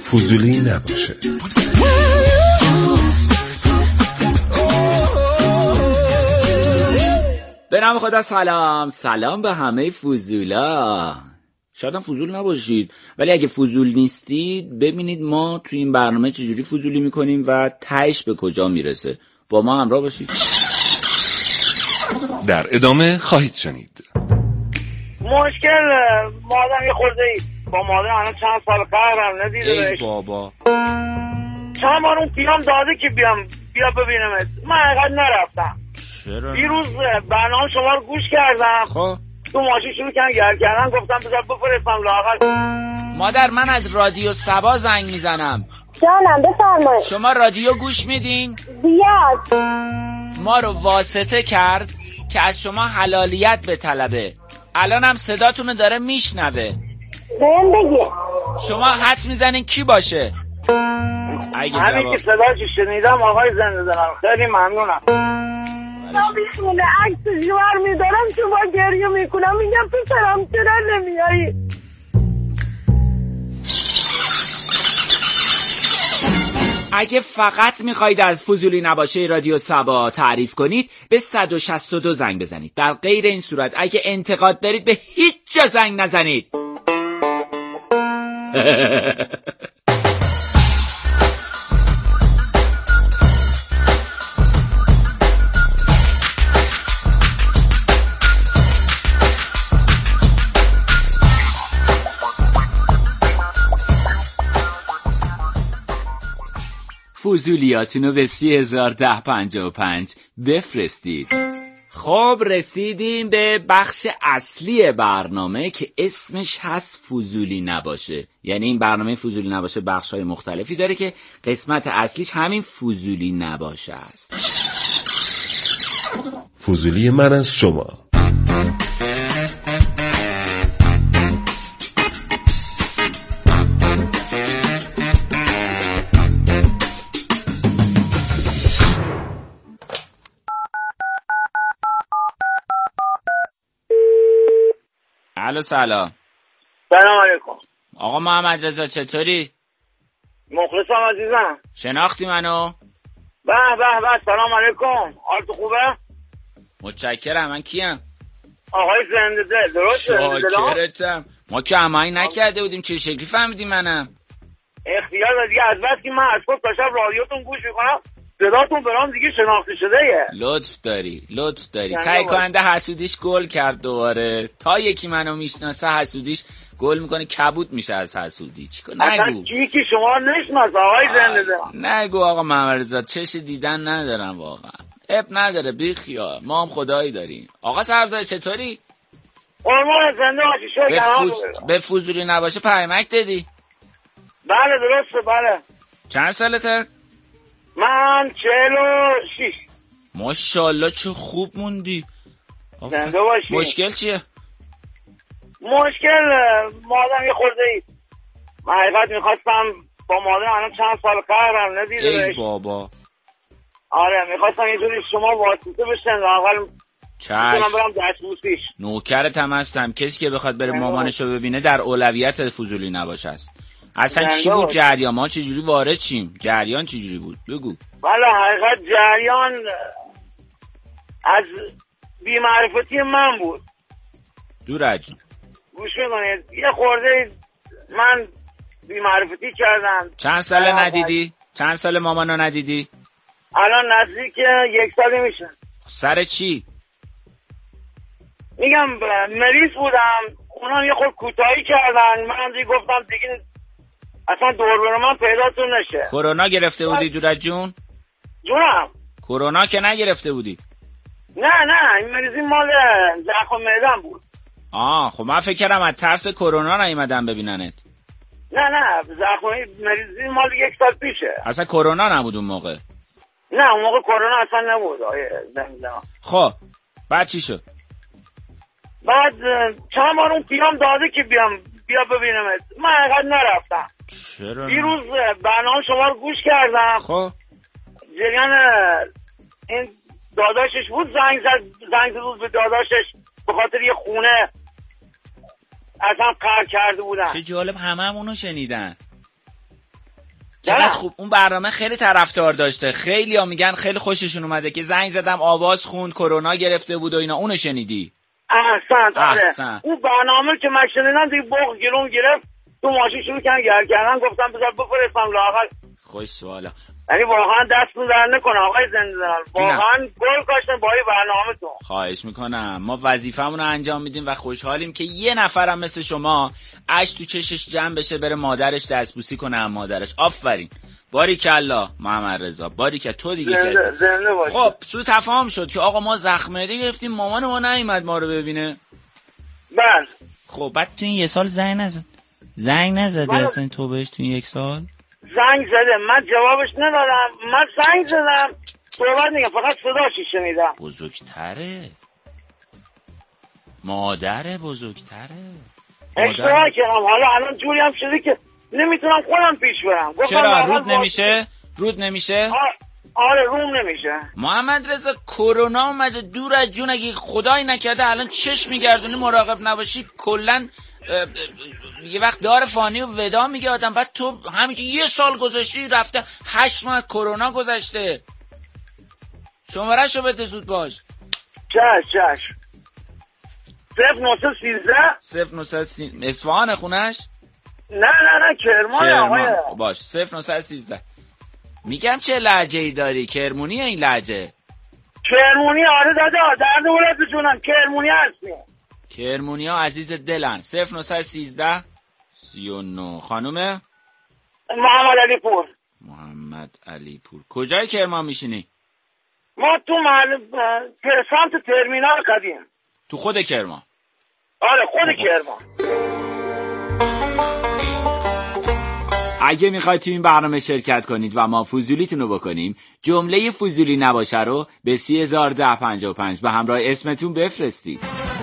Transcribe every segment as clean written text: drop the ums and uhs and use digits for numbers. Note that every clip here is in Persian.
فضولی نباشه. به نام خدا. سلام به همه فضولا. شاید هم فضول نباشید، ولی اگه فضول نیستید ببینید ما تو این برنامه چجوری فضولی میکنیم و تهش به کجا میرسه. با ما همراه باشید. در ادامه خواهید شنید. مشکل مادم یه خورده ای با مادم الان چند سال قهرم ندیده ای بهش. بابا چند بار اون پیام داده که بیا ببینمت، من حقیقت نرفتم. چرا؟ دیروز برنامه شما رو گوش کردم. خب تو ماشین شروع کردن گرد کردن، گفتم بذار بفرستم لااقل. مادر، من از رادیو سبا زنگ میزنم. جانم بفرمایید. شما رادیو گوش میدین؟ بیاد. ما رو واسطه کرد که از شما حلالیت به طلبه. الان هم صداتونو داره میشنوه. بهم بگی. شما حدس میزنین کی باشه؟ همین که صداشو شنیدم آقای زنده دارم، خیلی ممنونم. تا بیخونه عکس جوار میدارم شما گریه میکنم، میگم پسرم چرا نمیایی؟ اگه فقط میخواید از فضولی نباشه رادیو سبا تعریف کنید به 162 زنگ بزنید. در غیر این صورت اگه انتقاد دارید به هیچ جا زنگ نزنید. فضولیاتونو به 301055 بفرستید. خب رسیدیم به بخش اصلی برنامه که اسمش هست فضولی نباشه. یعنی این برنامه فضولی نباشه بخش‌های مختلفی داره که قسمت اصلیش همین فضولی نباشه است. فضولی من از شما. الو سلام. سلام علیکم. آقا محمد رضا چطوری؟ مخلصم عزیزم. شناختی منو؟ به سلام علیکم. حالت خوبه؟ متشکرم. من کیم؟ آقای زنده دل. درسته؟ شاکرتم. ما که هماهنگ نکرده بودیم، چه شکلی فهمیدی منم؟ اختیار دیگه از بس که من از صبح تا شب رادیوتون گوش میکنم، صداتون برام دیگه شناخته شده یه. لطف داری. تهیه کننده حسودیش گل کرد دوباره. تا یکی منو میشناسه حسودیش گل میکنه، کبود میشه از حسودی. چیکار نگو. اصلا کی شما نشناسه آقای زنده دل؟ نگو آقا محمد رضا، چش دیدن ندارم واقعا. اب نداره، بی خیال. ما هم خدایی داریم. آقا سبزای چطوری؟ قربان زنده باشی. به فضولی نباشه پیامک دادی؟ بله درسته. بله. چند سالته؟ من 46. ماشاءالله چه خوب موندی. زنده باشی. مشکل چیه؟ مشکل مادم یه خورده ای من حقیقت میخواستم با مادم الان چند سال قهرم ندیده بهش. ای بابا. آره میخواستم یه جوری شما واسطه بشن اول میتونم برم دستبوسیش. نوکرت هم هستم. کسی که بخواد بره مامانشو ببینه در اولویت فضولی نباشه است. اصلا چی بود جریان؟ ما چجوری وارد چیم؟ جریان چجوری بود؟ بگو. بله حقیقت جریان از بی‌معرفتی من بود. دورج گوش میکنید یه خورده من بی‌معرفتی کردم. چند ساله ندیدی؟ چند سال مامانو ندیدی؟ الان نزدیک 1 سال میشه. سر چی؟ میگم مریض بودم، اونا یه خود کوتاهی کردن، من دیگه گفتم دیگه اصلا دور من پیداتون نشه. کرونا گرفته بودی دورج جون؟ جونم. کرونا که نگرفته بودی؟ نه این مریضی مال زخم معده‌ام بود. خب من فکر کردم از ترس کرونا نیومدن ببیننت. نه زخم مریضی مال 1 سال پیشه. اصلا کرونا نبود اون موقع؟ نه اون موقع کرونا اصلا نبود. خب بعد چی شد؟ بعد چند بار اون پیام داده که بیا ببینمت، من حقیقت نرفتم. چرا؟ دیروز برنامه شما رو گوش کردم. خب جریان این داداشش بود، زنگ زد به داداشش به خاطر یه خونه اصلا قرض کرده بودن. چه جالب، هممونو شنیدن. چقدر خوب. اون برنامه خیلی طرفدار داشته، خیلی ها میگن خیلی خوششون اومده که زنگ زدم آواز خوند کرونا گرفته بود و اینا. اونو شنیدی؟ احسن. اون برنامه که من شنیدم دیگه بغ گلوم گرفت، تو ماشین شروع کردن گرد کردن، گفتم بذار بفرستم لااقل. خوش سوالا. یعنی واقعا دستتون در نکنه آقای زنده‌دار، واقعا گل کاشتن با این برنامه‌تون. خواهش میکنم. ما وظیفمون رو انجام میدیم و خوشحالیم که یه نفرم مثل شما اشک تو چشش جمع بشه بره مادرش دستبوسی کنه هم مادرش. آفرین. باریکالله محمد رضا، باریکالله. تو دیگه زنده باشی. خب سو تفاهم شد که آقا ما زخم معده گرفتیم، مامان ما نیومد ما رو ببینه. بله. خب بعد تو این یه سال زنگ نزدی اصلا تو بهش تو این یک سال؟ زنگ زده، من جوابش ندادم. من زنگ زدم صحبت نگم، فقط صداشی شنیدم. بزرگتره، مادر بزرگتره. اشتباه کردم. حالا الان جوری هم شده که نمیتونم خودم پیش برم. چرا رود نمیشه؟ آره روم نمیشه. محمد رضا کرونا اومده دور از جون، اگه خدایی نکرده الان چشم میگردونی مراقب نباشی کلن یه وقت دار فانی و ودا میگه آدم. بعد تو همین که یه سال گذاشتی رفته 8 ماه کرونا گذشته. شماره‌شو بده زود باش. چش 0913 اصفهان خونش؟ نه کرمان آقای. باش 0913. میگم چه لهجه‌ای داری؟ کرمونیه این لهجه؟ کرمونی آره دادا، در دولت جونم کرمونی هستی. کرمونی ها عزیز دلن. 0913 39. خانومه؟ محمد علی پور. کجای کرمان میشینی؟ ما تو سمت ترمینال قدیم. تو خود کرمان؟ آره خود کرمان. اگه میخواید تو این برنامه شرکت کنید و ما فضولیتون رو بکنیم، جمله فضولی نباشه رو به 301055 به همراه اسمتون بفرستید.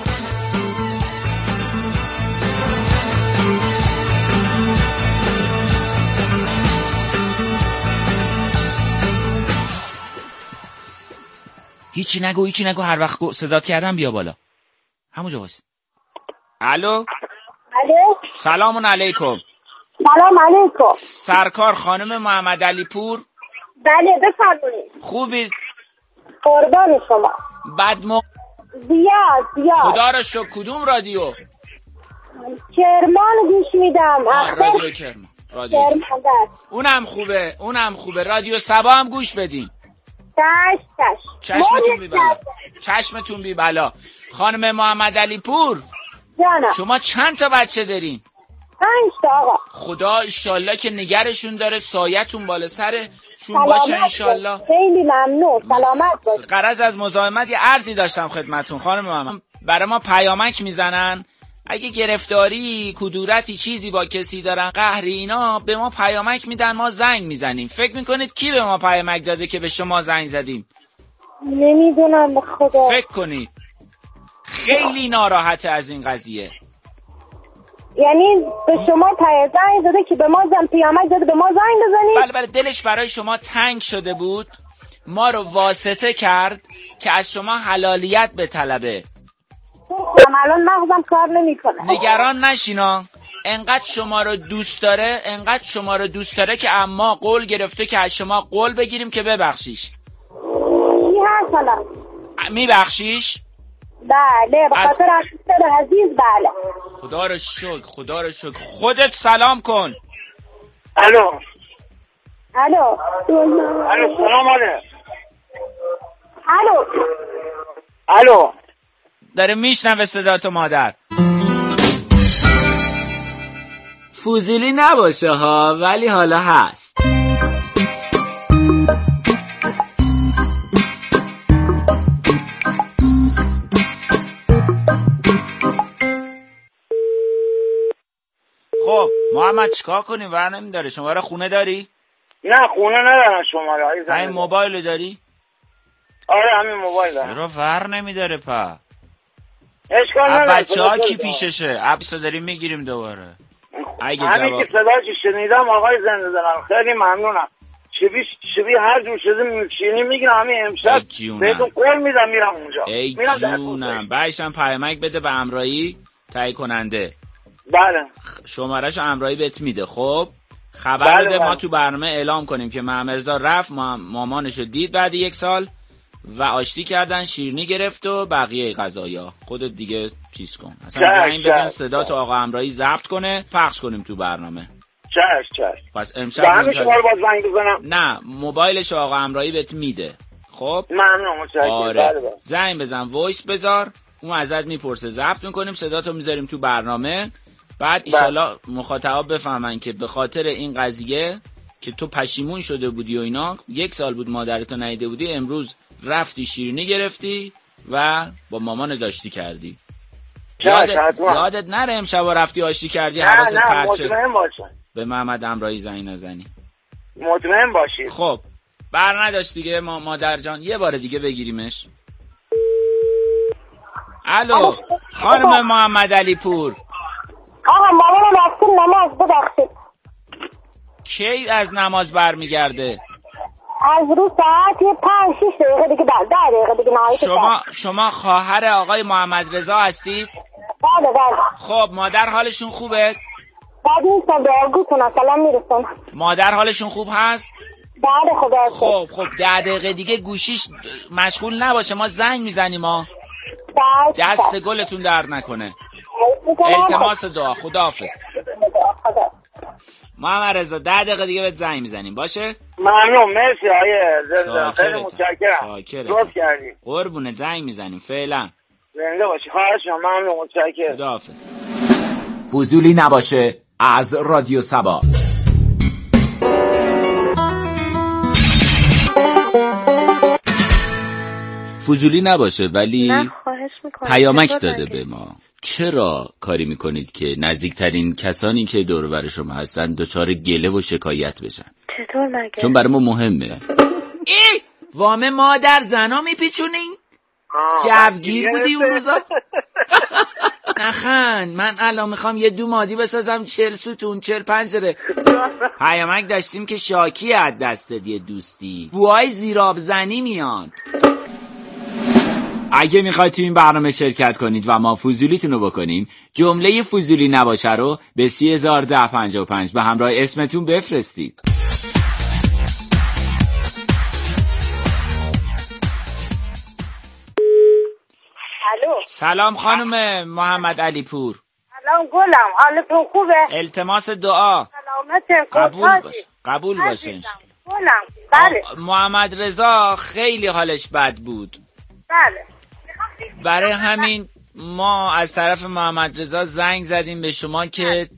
هیچی نگو، هر وقت صدات کردم بیا بالا. همونجا واسه. الو. سلام علیکم. سلام علیکم. سرکار خانم محمد علی پور؟ بله بفرمایید. خوبی؟ قربان شما. زیاد. خدا را شکر. کدوم رادیو؟ کرمان گوش میدم. رادیو کرمان. اونم خوبه. رادیو سبا هم گوش بدین. چشمتون بی بلا. خانم محمد علی پور جانم. شما چند تا بچه دارین؟ 5 تا آقا. خدا انشالله که نگرشون داره، سایتون بالا سرشون باشه انشالله. خیلی ممنون. سلامت باشید. غرض از مزاحمت یه عرضی داشتم خدمتون خانم محمد. برای ما پیامک میزنن اگه گرفتاری، کدورتی، چیزی با کسی دارن، قهری اینا، به ما پیامک میدن، ما زنگ میزنیم. فکر میکنید کی به ما پیامک داده که به شما زنگ زدیم؟ نمیدونم به خدا. فکر کنید. خیلی ناراحته از این قضیه. یعنی به شما زنگ داده که به ما پیامک داده به ما زنگ بزنید؟ بله دلش برای شما تنگ شده بود، ما رو واسطه کرد که از شما حلالیت بطلبه. الان مغزم کار نمیکنه. نگران نشینا. انقدر شما رو دوست داره که اما قول گرفته که از شما قول بگیریم که ببخشیش. میبخشیش؟ بله به خاطر عزیز. بله خدا رو شکر. خودت سلام کن. الو سلام الو داره میشنوه صداتو مادر. فوزیلی نباشه ها، ولی حالا هست. خب محمد چیکار کنیم؟ ور نمیداره. شماره خونه داری؟ نه خونه ندارم شماره. همین موبایل داری؟ آره همین موبایل دارم. چرا ور نمیداره پا؟ اشکال نداره. بچه‌ها کی پیششه؟ عبسو داریم میگیریم دوباره. همین که صداشی شنیدم آقای زنده دارم، خیلی ممنونم. شبی هر جور شده میشینی میگیرم. همین امشب بهتون قول میدم میرم اونجا. ای جونم. بعدشم پیامک بده به امرایی تایید کننده. بله. شمارهشو امرایی بهت میده. خب خبر بده ما تو برنامه اعلام کنیم که محمدرضا رفت مامانشو دید بعد 1 سال و آشتی کردن، شیرینی گرفت و بقیه غذایا. خودت دیگه چیز کن، اصلا زنگ بزن صدا تو آقا امرایی ضبط کنه پخش کنیم تو برنامه. چش پس امشب شما رو باز زنگ بزنم؟ نه، موبایلش آقا امرایی بهت میده. خب ممنون، متشکرم. آره. زنگ بزن، وایس بذار، اون ازت میپرسه، ضبط میکنیم، صداتو میذاریم تو برنامه. بعد ایشالله مخاطبا بفهمن که به خاطر این قضیه که تو پشیمون شده بودی و اینا، 1 سال بود مادرتو ندیده بودی، امروز رفتی شیرینی گرفتی و با مامان داشتی کردی. یادت نره امشب رفتی آشتی کردی، حواست پرچه. مطمئن باشن به محمد امرایی زنگ نزنی. مطمئن باشید. خب بر نداشت دیگه مادر جان، یه بار دیگه بگیریمش. الو خانم محمد علی پور. آقا مامانم رفتیم نماز، ببخشید. کی از نماز برمیگرده؟ از رو ساعت 5-6 دقیقه دیگه، 10 دقیقه دیگه نهایت. شما خواهر آقای محمدرضا هستید؟ بله. خب مادر حالشون خوبه؟ بعد نیستم دارگوتون اصلا میرسن. مادر حالشون خوب هست؟ بله خدا. خب 10 دقیقه دیگه گوشیش مشغول نباشه، ما زنگ میزنیم ها. دست گلتون درد نکنه. التماس دعا. خداحافظ. محمدرضا 10 دقیقه دیگه بهت زنگ میزنیم باشه؟ ممنون، مرسی آیه زنده، خیلی متشکرم. لطف کردی. قربونه، زنگ میزنیم. فعلا زنده باشی. خواهش می‌کنم. ممنون، متشکرم. خداحافظ. فضولی نباشه از رادیو سبا. فضولی نباشه ولی پیامک داده به ما. چرا کاری میکنید که نزدیکترین کسانی که دور و بر شما هستن دچار گله و شکایت بشن؟ چطور مگه؟ چون برای ما مهمه. وامه مادر زنا میپیچونین؟ جوگیر بودی اون روزا؟ نخند، من الان میخوام یه دو مادی بسازم 40 ستون 40 پنجره. پیامک داشتیم که شاکی از دست یه دوستی، بوهای زیراب زنی میاد. اگه میخواید تو این برنامه شرکت کنید و ما فضولیتون رو بکنیم، جمله فضولی نباشه رو به 301055 به همراه اسمتون بفرستید. الو. سلام خانم محمد علی پور. سلام گلم، حالتون خوبه؟ التماس دعا. سلامت. قبول باشه. گلم بله. محمدرضا خیلی حالش بد بود. بله. برای همین ما از طرف محمدرضا زنگ زدیم به شما که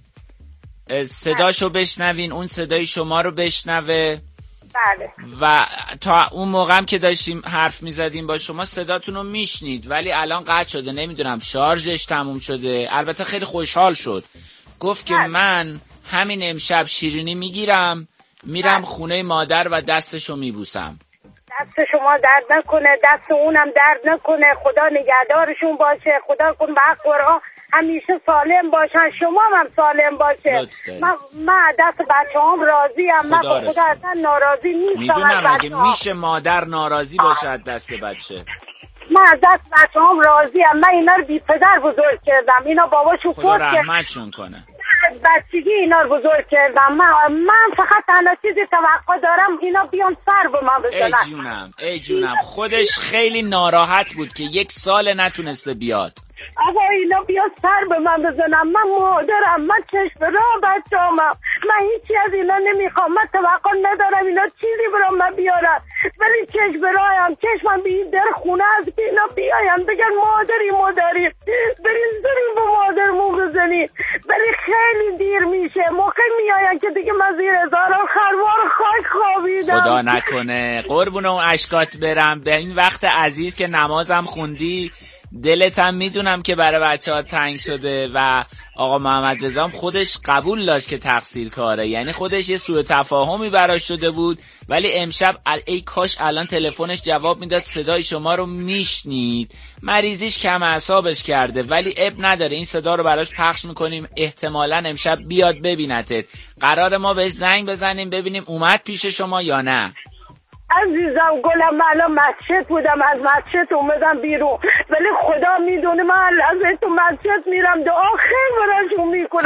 صداشو بشنوین، اون صدای شما رو بشنوه. بله. و تا اون موقع هم که داشتیم حرف میزدیم با شما صداتون رو میشنید، ولی الان قطع شده، نمیدونم شارژش تموم شده. البته خیلی خوشحال شد، گفت که من همین امشب شیرینی میگیرم میرم خونه مادر و دستشو میبوسم. دست شما درد نکنه، دست اونم درد نکنه، خدا نگهدارشون باشه، خدا کن به حق قرآن همیشه سالم باشن، شما هم سالم باشه. من دست بچه هم راضی هم، من خدا اصلا ناراضی نیستم. میدونم اگه میشه مادر ناراضی باشه از دست بچه. من از دست بچه هم راضی هم، من اینا رو بی پدر بزرگ کردم، اینا باباشون خدا رحمتشون کنه. بچگی اینا رو بزرگ کردم. من فقط تنها چیزی توقع دارم اینا بیان سر به من بزنن. ای جونم خودش خیلی ناراحت بود که 1 سال نتونسته بیاد. آقا اینا بیان سر به من بزنم، من مادرم، من چشم راه بچه‌امم، من هیچی از اینا نمیخوام، من توقع ندارم اینا چیزی برام من بیارن، ولی چشم راهم، چشمم به این در خونه است که اینا بیاین بگن مادری بریم به مادرمون بزنید، ولی خیلی دیر میشه، موقع میاین که دیگه من زیر هزاران خروار خاک خوابیدم. خدا نکنه قربون اون اشکات برم، به این وقت عزیز که نمازم خوندی، دلتم میدونم که برای بچه‌ها تنگ شده و آقا محمدرضا هم خودش قبول داشت که تقصیر کاره، یعنی خودش یه سوء تفاهمی براش شده بود، ولی امشب ای کاش الان تلفنش جواب میداد، صدای شما رو میشنید. مریضیش کم اعصابش کرده ولی اب نداره، این صدا رو براش پخش میکنیم، احتمالاً امشب بیاد ببینتت. قرار ما بهش زنگ بزنیم ببینیم اومد پیش شما یا نه. عزیزم گلم من الان مسجد بودم، از مسجد اومدم بیرون، ولی خدا میدونه من لحظه تو مسجد میرم دعا خیر براشون میکنم.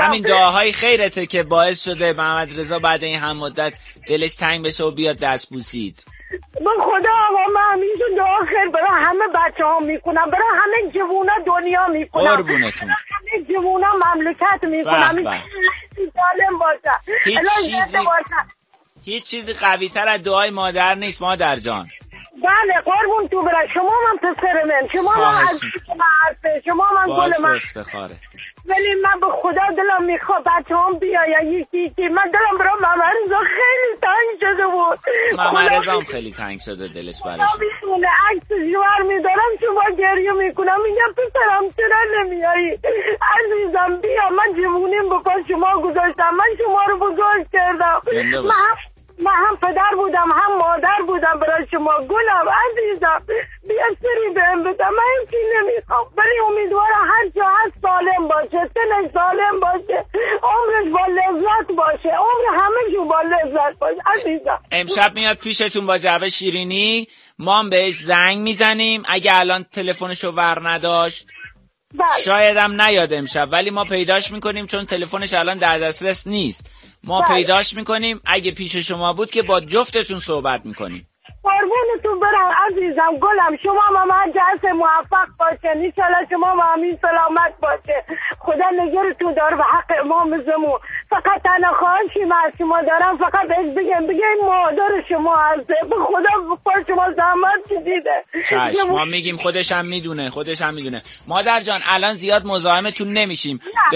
همین دعاهای خیرته که باعث شده محمد رضا بعد این هم مدت دلش تنگ بشه و بیاد دست بوسید. به خدا آقا من همیشه دعا خیر برای همه بچه ها میکنم، برای همه جوونا دنیا میکنم، قربونتون، همه جوونا مملکت میکنم، سالم باشن. هیچ چیزی قوی تر از دعای مادر نیست مادر جان. بله قربون تو برای شما من پسر من، شما من از شما من گل من افتخاره. ولی من به خدا دلم میخواد بچه هم بیاین یکی من دلم برای محمد رضا خیلی تنگ شده بود. محمد رضا هم خیلی تنگ شده دلش براش. میتونه عکس جوار میدارم شما گریه میکنم میگم پسرم چرا نمیایی عزیزم بیا من جوونیم بکن شما گذاشتم، من شما رو بزرگ کردم، من هم پدر بودم هم مادر بودم برای شما گلم عزیزم بیا سری بهم بده، من هیچی نمیخوام ولی امیدوارم هر جا هست سالم باشه، تنش سالم باشه، عمرش با لذت باشه، عمر همه با لذت باشه عزیزم. امشب میاد پیشتون با جعبه شیرینی، ما هم بهش زنگ میزنیم اگه الان تلفنشو ور نداشت شاید هم نیاد امشب، ولی ما پیداش میکنیم چون تلفنش الان در دسترس نیست، ما پیداش میکنیم اگه پیش شما بود که با جفتتون صحبت میکنیم. قربونتون برم عزیزم گلم، شما هم جهت موفق باشه، انشالله شما هم همین سلامت باشه، خدا نگهتون داره به حق امام زمون. فقط تنها خواهشی من از شما دارم فقط بهش بگم مادر شما هسته، به خدا پر شما زحمت کشیده. چشم ما میگیم خودش هم میدونه. مادر جان الان زیاد مزاحمتون نمیشیم،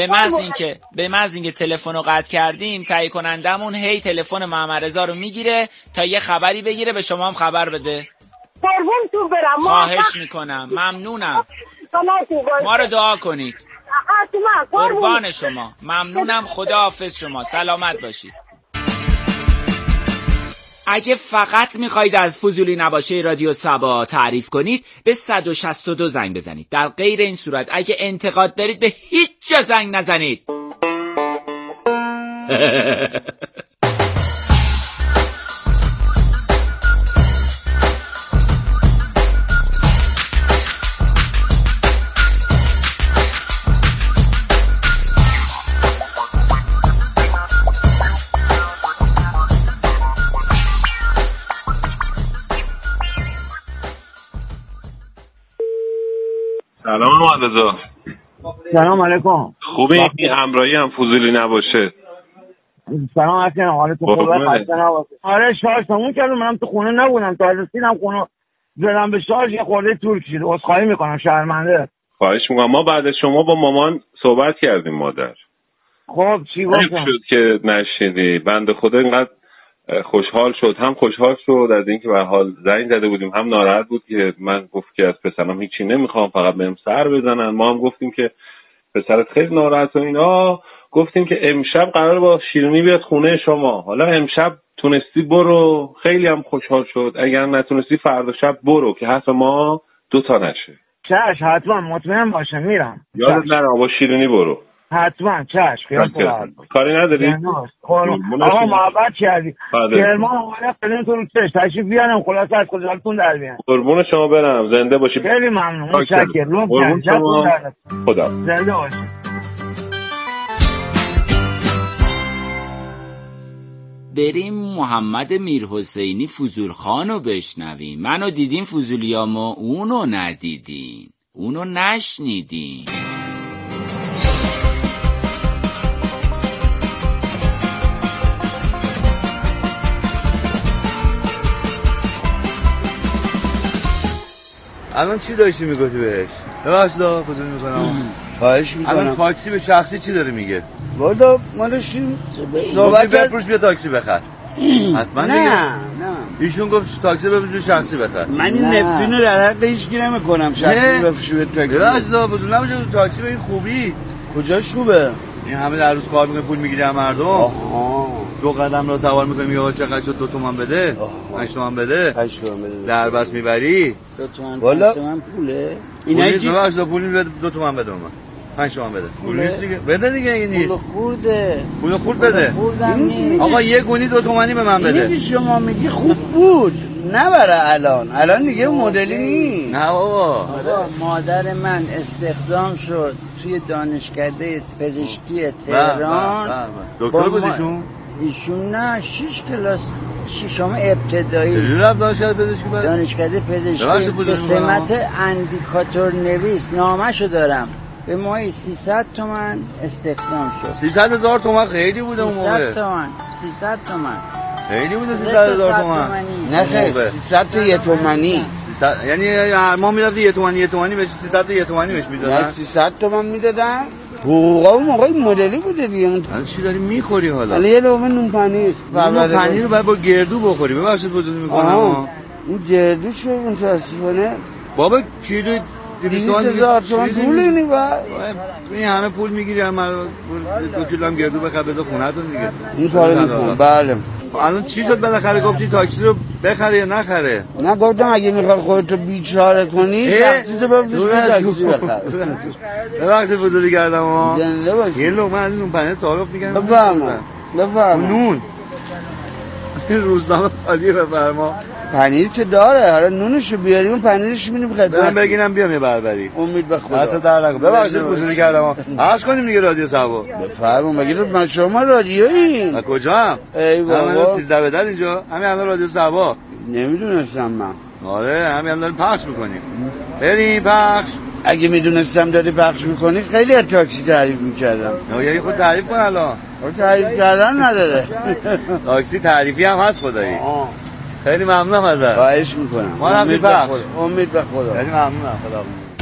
به محض اینکه تلفن رو قطع کردیم تهیه کنندمون هی تلفن محمد رضا رو میگیره تا یه خبری بگیره به شما هم خبر بده. قربون تو برم، خواهش میکنم، ممنونم، ما رو دعا کنید. قربان شما، ممنونم، خداحافظ شما، سلامت باشید. اگه فقط میخواید از فضولی نباشه رادیو سبا تعریف کنید به 162 زنگ بزنید، در غیر این صورت اگه انتقاد دارید به هیچ جا زنگ نزنید. سلام محمد رضا. سلام علیکم. خوبی؟ همراهی هم فضولی نباشه. سلام علیکم. حالتون خوبه؟ خسته نباشید. آره شارژ تموم کردم، منم تو خونه نبودم تا رسیدم خونه زدم به شارژ یه خورده طول کشید، عذرخواهی میکنم، شرمنده. خواهش میکنم. ما بعد از شما با مامان صحبت کردیم مادر. خب چی گفتم؟ شد که نشیدی. بنده خدا اینقدر خوشحال شد، هم خوشحال شد از اینکه به حال زنگ زده بودیم، هم ناراحت بود که من گفت که از پسرم هیچی نمیخوام فقط بهم سر بزنن. ما هم گفتیم که پسرت خیلی ناراحت و اینا، گفتیم که امشب قرار با شیرینی بیاد خونه شما، حالا امشب تونستی برو، خیلی هم خوشحال شد، اگر نتونستی فردا شب برو که حرف ما دوتا نشه. چش حتما، مطمئن باشم میرم. یادت نره با شیرینی برو. حتما چش. کاری نداری؟ آقا محبت کردی. کرمان آقا خیلی تو رو تشریف بیارم خلاصه از خجالتون در بیان. قربون شما برم، زنده باشی. خیلی ممنون، متشکرم. خدا زنده باشی. بریم محمد میرحسینی فضولخانو بشنویم. منو دیدین فضولیامو، اونو ندیدین، اونو نشنیدین. الان چی داشتی میگفتی بهش؟ ببخشید فضولی میکنم. خواهش میکنم. الان تاکسی به شخصی چی داره میگه؟ والا مالش صحبت بفروش بیا تاکسی بخر. حتما نه ایشون گفت تاکسی بفروش تاکسی بخر. من این نفرینو در حق هیچ کی نمیکنم، شخصی بفروش بیا تاکسی. ببخشید فضولی نمیشه تاکسی به این خوبی. کجاش خوبه؟ این همه در روز کار میکنه پول میگیره مردم. دو قدم را سوار میکنی میگه چقدر شد 2 تومن بده، 8 تومن بده، 8 تومن بده، در بس میبری 2 تومن. والا پوله اینا چی؟ ببخشید پول 2 تومن بده من. 5 تومن بده. پول نیست دیگه. بده دیگه این نیست. پول خورده. پول خورد بده. آقا 1 گونی 2 تومانی به من بده. اینی شما میگی خوب بود. نه برای الان دیگه مدلی نیست. نه بابا. مادر من استخدام شد توی دانشکده پزشکی تهران. دکتر بود ایشون نه 6 کلاس 6م ابتدایی. چجوری رفت دانشکده پزشکی؟ دانشکده پزشکی به سمت اندیکاتور نویس نامه‌شو دارم. به ماهی 300 تومن استخدام شد. 300,000 تومن خیلی بوده اون موقع. 300 تومن خیلی بوده 300,000 تومن. نه خیلی 300 تا 1 تومانی. یعنی هر ماه میرفت 1 تومانی بهش 300 تا 1 تومانی بهش میدادن. 300 تومن میدادن. حقوقا اون موقع مدلی بوده دیگه. الان چی داری میخوری حالا؟ یه لقمه نون پنیر. نون پنیر رو باید با گردو بخوری. ببخشید وجود میکنم. اون گردو شو متاسفانه. بابا کیلو 200,000 تومان پول اینی با این همه پول میگیری هم 2 کیلو هم گردو بخر بده خونه‌تون دیگه. این کارو میکنم. بله. الان چی شد بالاخره گفتی تاکسی رو بخره یا نخره؟ نه گفتم اگه میخوای خودتو بیچاره کنی تاکسی رو بفروش تاکسی بخر. ببخشید بزرگی کردم ها. زنده باشی. یه لقمه از نون پنیر تعارف میگم. بفرما. نون. این روزنامه خالیه بفرما. پنیر که داره، حالا نونشو بیاریم و پنیرش می‌بینیم خدمت. برام بگینم بیام یه بربری. امید به خدا. اصلا در نکن. ببخشید بزرگی کردم. عرض کنیم دیگه رادیو سبا. بفرما مگه من شما رادیویی؟ از کجا؟ ای بابا. من 13 بدر اینجا. همین الان رادیو سبا. نمیدونستم من. آره همین الان پخش می‌کنیم. بریم پخش. اگه میدونستم داری پخش می‌کنی خیلی از تاکسی تعریف می‌کردم. یه خود تعریف کن الان. تعریف کردن نداره. تاکسی تعریفی هم هست خدایی. خیلی ممنونم ازت. خواهش میکنم. ما رفتیم پخش. امید به خدا. خیلی ممنونم. خدا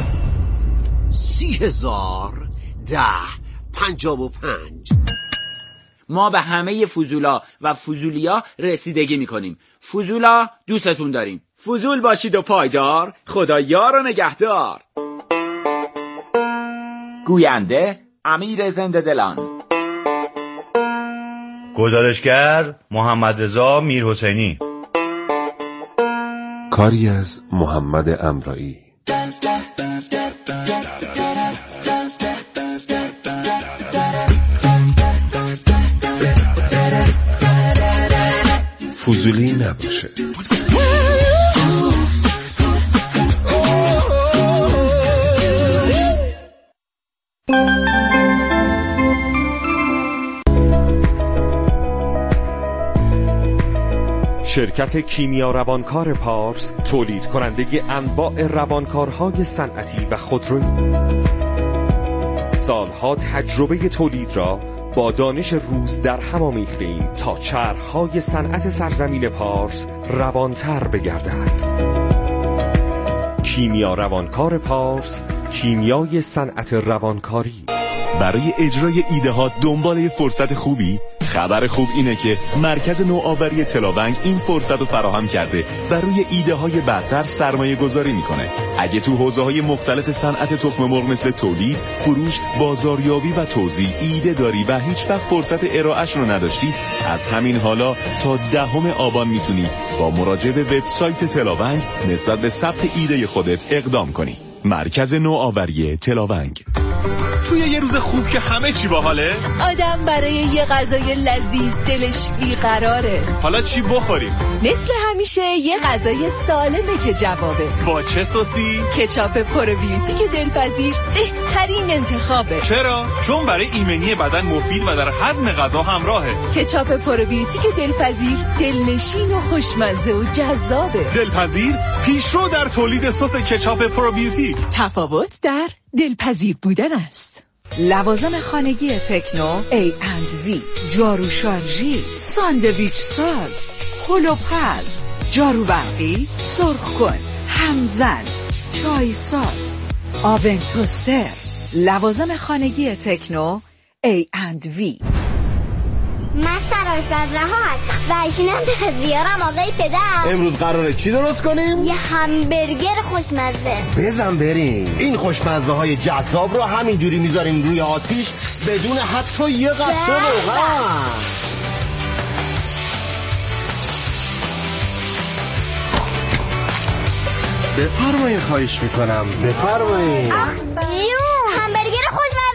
30,010,55. ما به همه فضولا و فضولیا رسیدگی میکنیم. فضولا دوستتون داریم. فضول باشید و پایدار. خدا یار و نگهدار. گوینده امیر زنده دلان. گزارشگر محمد رضا میرحسینی. کاری از محمد امرایی. فضولی نباشه. شرکت کیمیا روانکار پارس تولید کننده انواع روانکارهای صنعتی و خودرویی، سالها تجربه تولید را با دانش روز در هم آمیخته‌ایم تا چرخهای صنعت سرزمین پارس روانتر بگردد. کیمیا روانکار پارس، کیمیای صنعت روانکاری. برای اجرای ایده ها دنبال فرصت خوبی؟ خبر خوب اینه که مرکز نوآوری تلاونگ این فرصت رو فراهم کرده و روی ایده های برتر سرمایه گذاری میکنه. اگه تو حوزه های مختلف صنعت تخم مرغ مثل تولید، فروش، بازاریابی و توزیع ایده داری و هیچ وقت فرصت ارائهش رو نداشتی، از همین حالا تا 10 آبان میتونی با مراجعه به وبسایت تلاونگ نسبت به ثبت ایده خودت اقدام کنی. مرکز نوآوری تلاونگ. توی یه روز خوب که همه چی باحاله، آدم برای یه غذای لذیذ دلش بیقراره. حالا چی بخوریم؟ مثل همیشه یه غذای سالمه که جوابه. با چه سوسی؟ کچاپ پروبیوتیک دلپذیر بهترین انتخابه. چرا؟ چون برای ایمنی بدن مفید و در هضم غذا همراهه. کچاپ پروبیوتیک دلپذیر دلنشین و خوشمزه و جذابه. دلپذیر پیشرو در تولید سس کچاپ پروبیوتیک. تفاوت در دلپذیر بودن است. لوازم خانگی تکنو A&V، جارو شارژی، ساندویچ ساز، هلوپز، جارو برقی، سرخ کن، همزن، چای ساز، آون توستر. لوازم خانگی تکنو A&V. من سرآشپز رها هستم و ایشونم تزیارم آقای پدر. امروز قراره چی درست کنیم؟ یه همبرگر خوشمزه. بزن بریم. این خوشمزه های جذاب رو همینجوری میذاریم روی آتیش بدون حتی یه قطره روغن. بفرمایید، خواهش میکنم. بفرمایید. آخ جیون، همبرگر خوشمزه.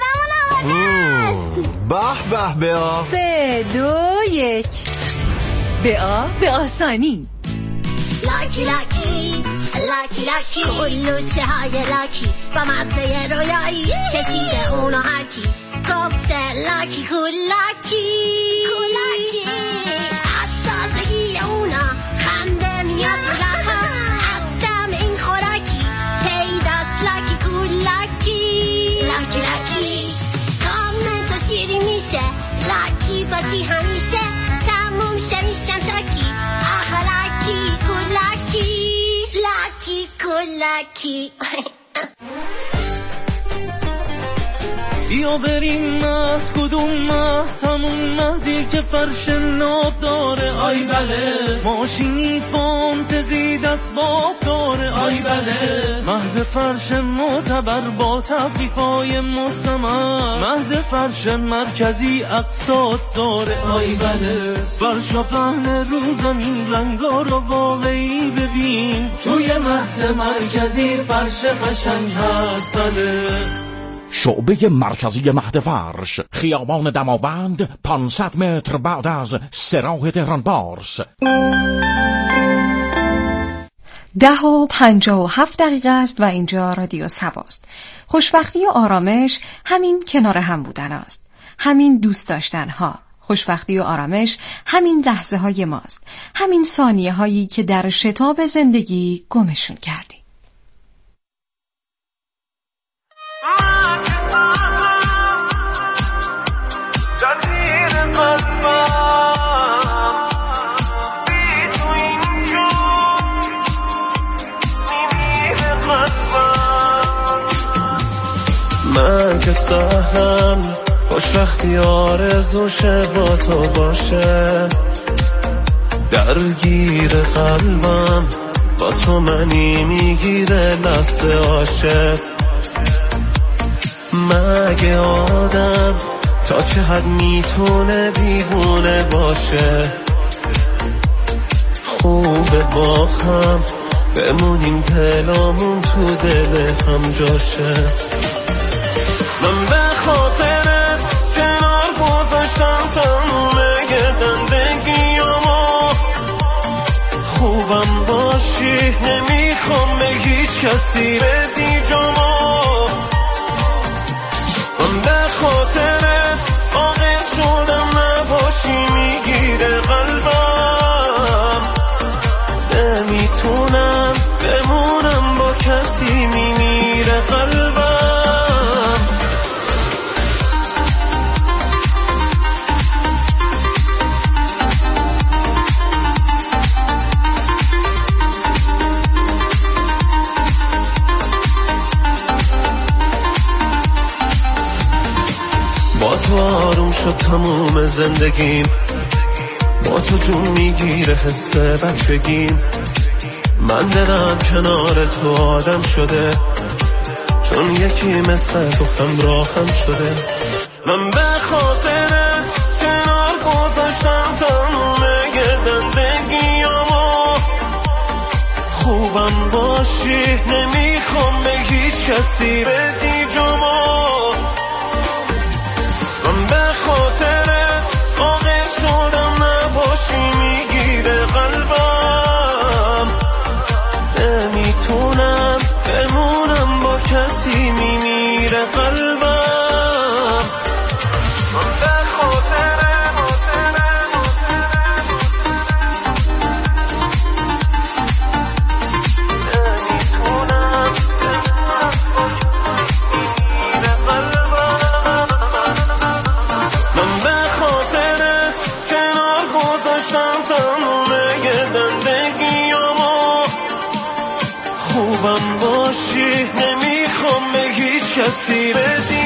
به بیا 3 2 1 بیا به آسانی. لاکی لاکی لاکی لاکی کلوچه های لاکی با مغزه رویایی چشیده اونو هرکی گفته لاکی کولاکی کولاکی افسازگی اونا خنده میاد رها افسم این خوراکی پیداست لاکی کولاکی لاکی لاکی کامنتو شیری میشه لاکی باشی همیشه تموم شمیشم شاکی آخه لاکی کولاکی لاکی کولاکی بیا بریم مهد کدوم مهد همون مهدی که فرش ناب داره آی بله ماشینی فانتزی دست باب داره آی بله مهد فرش معتبر با تخفیفای مستمر مهد فرش مرکزی اقساط داره آی بله فرشا پهن رو زمین رنگا رو واقعی ببین توی مهد مرکزی فرش قشنگ هست بله. شعبه مرکزی مهد فرش خیابان دماوند 500 متر بعد از سراح تهران پارس. 10:57 است و اینجا رادیو سباست. خوشبختی و آرامش همین کنار هم بودن است. همین دوست داشتن ها. خوشبختی و آرامش همین لحظه های ماست. همین ثانیه هایی که در شتاب زندگی گمشون کردیم. من که سهلم خوشبختی آرزوشه با تو باشه درگیر قلبم با تو منی میگیره لحظه عاشق مگه آدم تا چه حد میتونه دیوونه باشه خوبه با هم بمونیم دلامون تو دل هم جاشه من به خاطرت کنار گذاشتم تمومه زندگیامو خوبم باشی نمیخوام به هیچ کسی بدی جامو من به خاطرت عاقل شدم نباشی میگیره قلبم نمیتونم بمونم با کسی میمیره قلبم با تو آروم شد تموم زندگیم با تو جون میگیره حس بچگیم من دلم کنار تو آدم شده چون یکی مثل تو همراهم شده من به خاطرت کنار گذاشتم تموم زندگیامو خوبم باشی نمیخوام به هیچ کسی بدی جامو من به خاطرت عاقل شدم نباشی میگیره قلبم نمیتونم بمونم با کسی میمیره قلبم من به خاطرت خوبم باشی نمیخوام به هیچ کسی بدی